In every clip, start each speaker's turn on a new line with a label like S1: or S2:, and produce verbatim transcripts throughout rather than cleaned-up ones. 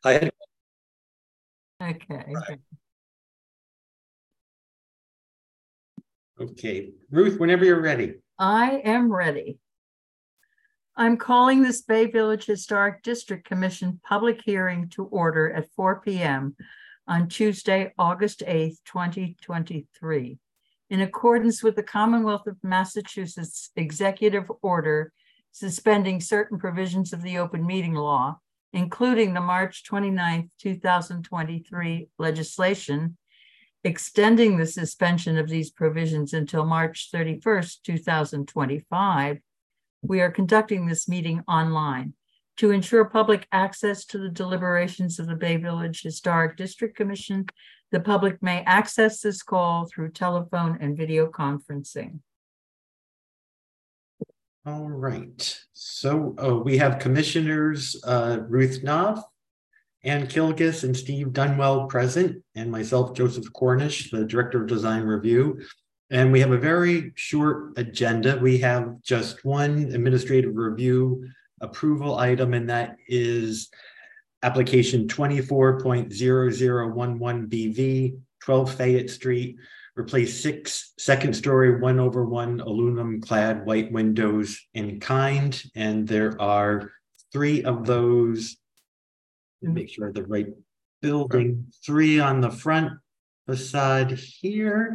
S1: I had.
S2: Okay.
S3: Okay, Ruth, whenever you're ready.
S2: I am ready. I'm calling this Bay Village Historic District Commission public hearing to order at four p m on Tuesday, August eighth, twenty twenty-three. In accordance with the Commonwealth of Massachusetts Executive Order suspending certain provisions of the open meeting law, including the March twenty-ninth, two thousand twenty-three legislation, extending the suspension of these provisions until March thirty-first, two thousand twenty-five, we are conducting this meeting online. To ensure public access to the deliberations of the Bay Village Historic District Commission, the public may access this call through telephone and video conferencing.
S3: All right, so uh, we have commissioners uh, Ruth Knopf, Ann Kilgus, and Steve Dunwell present, and myself, Joseph Cornish, the Director of Design Review. And we have a very short agenda. We have just one administrative review approval item, and that is application twenty-four point zero zero one one B V, twelve Fayette Street, replace six second story one over one aluminum clad white windows in kind. And there are three of those. Make sure the right building, three on the front facade here.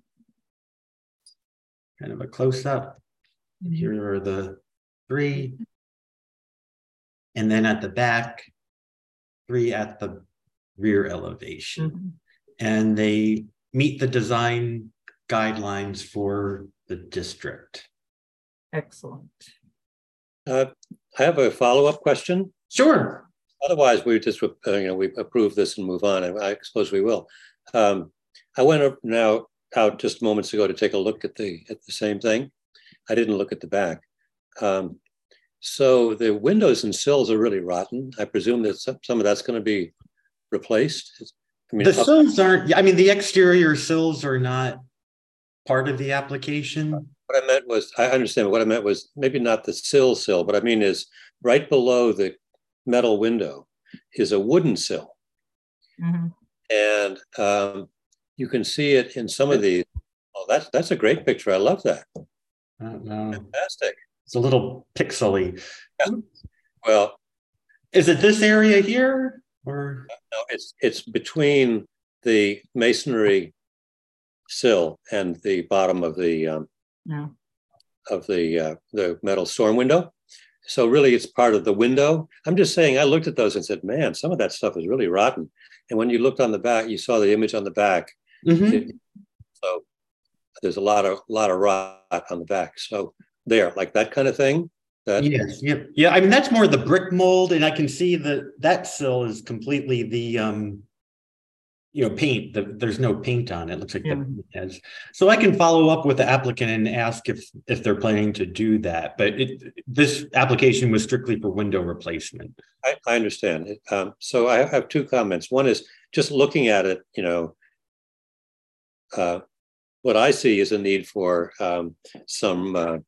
S3: Kind of a close-up. Here are the three. And then at the back, three at the rear elevation. Mm-hmm. And they meet the design guidelines for the district.
S2: Excellent.
S1: Uh, I have a follow-up question.
S3: Sure.
S1: Otherwise, we just uh, you know we approve this and move on. And I suppose we will. Um, I went up now out just moments ago to take a look at the at the same thing. I didn't look at the back. Um, so the windows and sills are really rotten. I presume that some, some of that's going to be replaced.
S3: I mean, the up- sills aren't. I mean, the exterior sills are not part of the application.
S1: What I meant was, I understand. What I meant was maybe not the sill sill, but I mean is right below the metal window is a wooden sill. Mm-hmm. And um, you can see it in some of these. Oh, that's that's a great picture. I love that. Fantastic.
S3: It's a little pixely.
S1: Yeah. Well,
S3: is it this area here, or
S1: no? It's it's between the masonry sill and the bottom of the um,
S2: no.
S1: of the uh, the metal storm window. So really, it's part of the window. I'm just saying. I looked at those and said, "Man, some of that stuff is really rotten." And when you looked on the back, you saw the image on the back.
S3: Mm-hmm.
S1: It, so there's a lot of lot of rot on the back. So there, like that kind of thing. That,
S3: yes, yeah, yeah. I mean, that's more the brick mold, and I can see that that sill is completely the um, you know, paint. The, there's no paint on it. It looks like yeah. the has. So I can follow up with the applicant and ask if if they're planning to do that. But it, this application was strictly for window replacement.
S1: I, I understand. Um, so I have two comments. One is just looking at it. You know, uh, what I see is a need for um, some uh,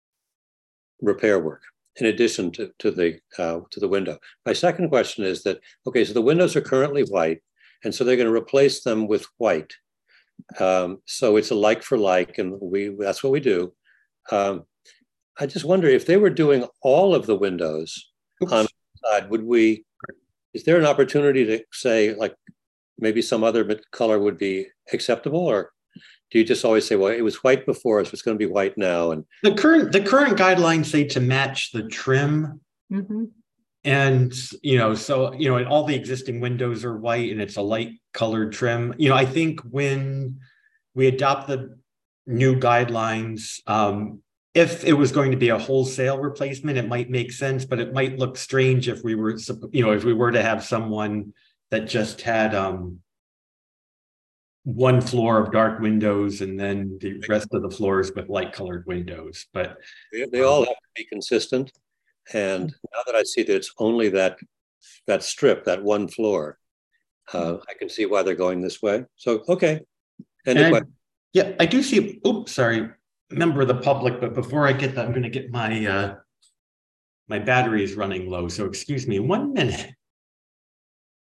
S1: repair work in addition to to the uh, to the window. My second question is that okay, so the windows are currently white. And so they're going to replace them with white. Um, so it's a like for like, and we that's what we do. Um, I just wonder if they were doing all of the windows Oops. on the side, would we, is there an opportunity to say like maybe some other color would be acceptable, or do you just always say, well, it was white before, so it's going to be white now? And
S3: the current the current guidelines say to match the trim.
S2: Mm-hmm.
S3: And, you know, so, you know, and all the existing windows are white and it's a light colored trim. You know, I think when we adopt the new guidelines, um, if it was going to be a wholesale replacement, it might make sense, but it might look strange if we were, you know, if we were to have someone that just had um, one floor of dark windows and then the rest of the floors with light colored windows. But
S1: they, they all have to be consistent. And now that I see that it's only that that strip, that one floor, uh, I can see why they're going this way. So, okay.
S3: Anyway. Yeah, I do see, oops, sorry, member of the public, but before I get that, I'm going to get my, uh, my battery is running low. So excuse me one minute.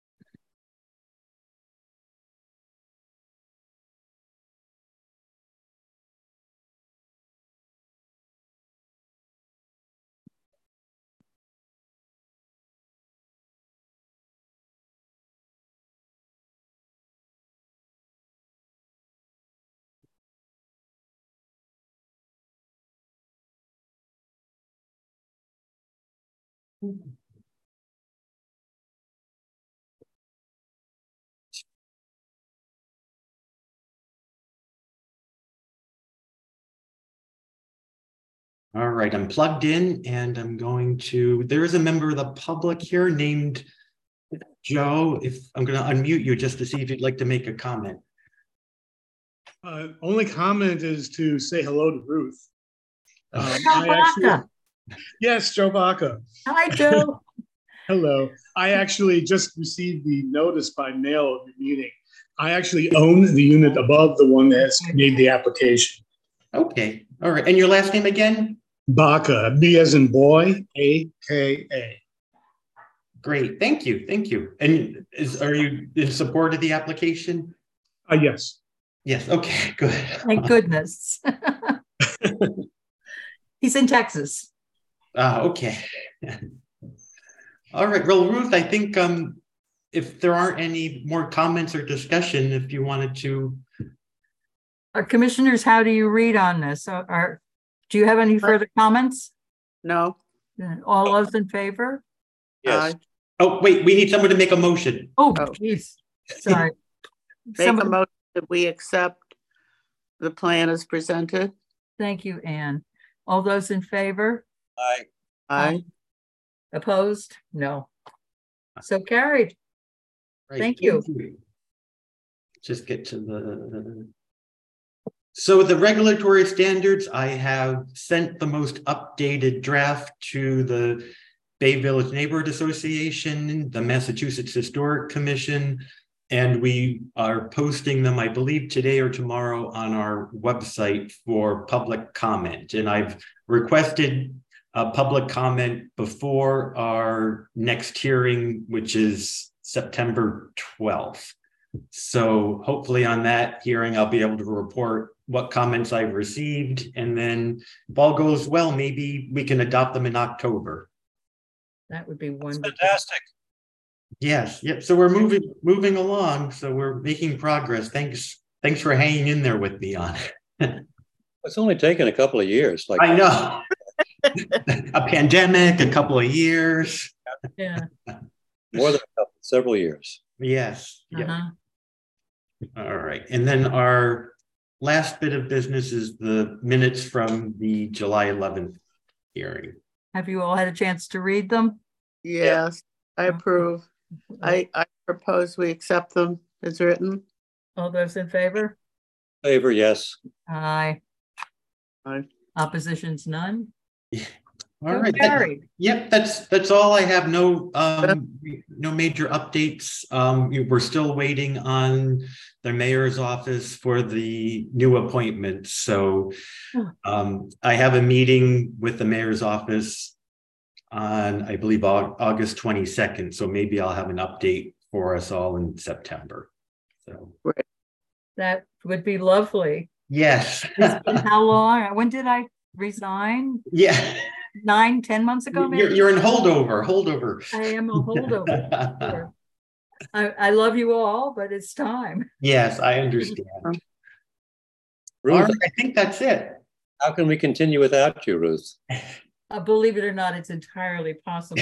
S3: All right, I'm plugged in and I'm going to, there is a member of the public here named Joe. If I'm going to unmute you just to see if you'd like to make a comment.
S4: Uh, only comment is to say hello to Ruth. Um,
S2: Joe
S4: I actually,
S2: Baca.
S4: yes, Joe Baca.
S2: Hi, Joe.
S4: Hello. I actually just received the notice by mail of the meeting. I actually own the unit above the one that has made the application.
S3: Okay, all right. And your last name again?
S4: Baca, B as in boy, A K A.
S3: Great, thank you, thank you. And is, are you in support of the application?
S4: Uh, yes.
S3: Yes, okay, good.
S2: Thank goodness. He's in Texas.
S3: Ah, okay. All right, well, Ruth, I think um, if there aren't any more comments or discussion, if you wanted to.
S2: Our commissioners, how do you read on this? Are, are do you have any further comments?
S5: No.
S2: All those in favor?
S1: Yes.
S5: Uh,
S3: Oh, wait, we need someone to make a motion.
S2: Oh,
S5: Oh.
S2: jeez. Sorry.
S5: Make a
S2: Somebody-
S5: motion that we accept the plan as presented.
S2: Thank you, Anne. All those in favor?
S1: I,
S5: Aye.
S2: Opposed? No. So carried.
S3: Right,
S2: Thank you.
S3: Just get to the. So the regulatory standards, I have sent the most updated draft to the Bay Village Neighborhood Association, the Massachusetts Historic Commission, and we are posting them, I believe, today or tomorrow on our website for public comment. And I've requested a public comment before our next hearing, which is September twelfth. So hopefully on that hearing, I'll be able to report what comments I've received. And then if all goes well, maybe we can adopt them in October.
S2: That would be
S1: that's
S2: wonderful.
S1: fantastic.
S3: Yes, yep. So we're moving moving along. So we're making progress. Thanks. Thanks for hanging in there with me on it.
S1: It's only taken a couple of years. Like
S3: I know. A pandemic, a couple of years.
S2: Yeah.
S1: more than a couple, several years.
S3: Yes. Yep.
S2: Uh-huh.
S3: All right. And then our last bit of business is the minutes from the July eleventh hearing.
S2: Have you all had a chance to read them?
S5: Yes, I approve. I, I propose we accept them as written.
S2: All those in favor?
S1: Favor, yes.
S2: Aye.
S5: Aye.
S2: Oppositions, none?
S3: All
S2: So
S3: right. That-
S2: carried.
S3: Yep, that's that's all I have. No um no major updates. Um we- we're still waiting on the mayor's office for the new appointments. So um I have a meeting with the mayor's office on, I believe, Au- August twenty-second. So maybe I'll have an update for us all in September. So
S2: That would be lovely.
S3: yes.
S2: It's been how long? When did I resign?
S3: Yeah.
S2: Nine, ten months ago,
S3: You're,
S2: maybe?
S3: you're in holdover, holdover.
S2: I am a holdover. Sure. I, I love you all, but it's time.
S3: Yes, I understand. All
S1: Ruth,
S3: right, I think that's it.
S1: how can we continue without you, Ruth?
S2: Uh, believe it or not, it's entirely possible.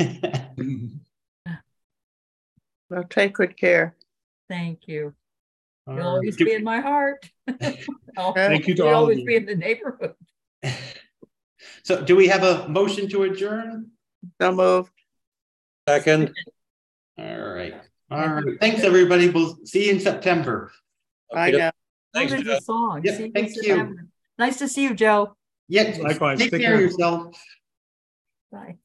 S5: Well, take good care.
S2: Thank you.
S3: All
S2: You'll
S3: right.
S2: always
S3: Do-
S2: be in my heart. I'll-
S4: Thank you to
S2: you'll
S4: all of
S2: always
S4: you.
S2: be in the neighborhood.
S3: So do we have a motion to adjourn?
S5: So moved.
S1: Second,
S3: All right. All right. Thanks, everybody. We'll see you in September.
S5: Bye
S1: Okay,
S5: now.
S2: Oh,
S1: thanks,
S2: there's
S1: Joe.
S2: a song.
S3: Yep,
S2: See in
S3: thank you.
S2: September. Nice to see you, Joe.
S3: Yeah.
S4: Likewise.
S3: Take
S4: Take
S3: care of
S4: care.
S3: yourself.
S2: Bye.